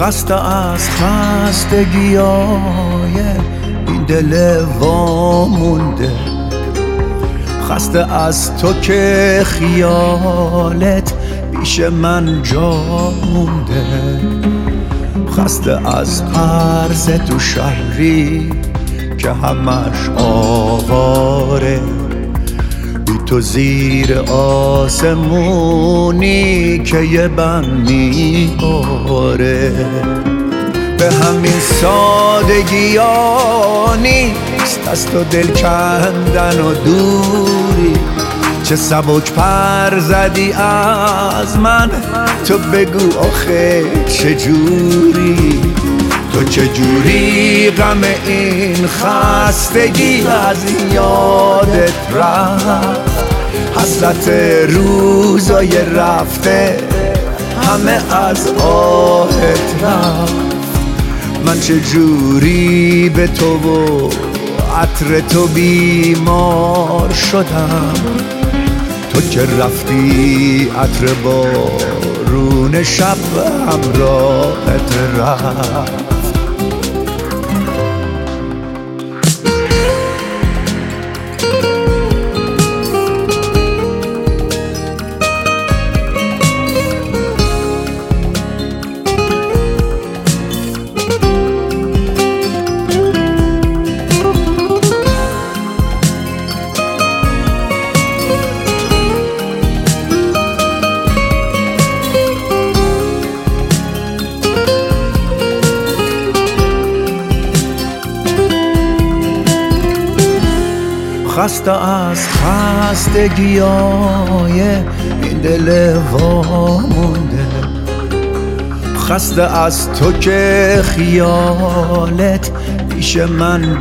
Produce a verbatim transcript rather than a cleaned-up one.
خسته از خستگیای این دل وامونده، خسته از تو که خیالت پیش من جا مونده، خسته از عرض تو شهری که همش آواره، بی تو زیر آسمونی که یه بند میباره. به همین سادگی ها نیست از تو دل کندن و دوری، چه سبک پر زدی از من، تو بگو آخه چجوری، تو چجوری غم این خستگی از یادت رفت، حسرت روزای رفته همه از آهت رفت. من چجوری به تو و عطر تو بیمار شدم، تو که رفتی عطر بارون شب همراهت رفت. خسته از خستگیای این دل وامونده، خسته از تو که خیالت پیش من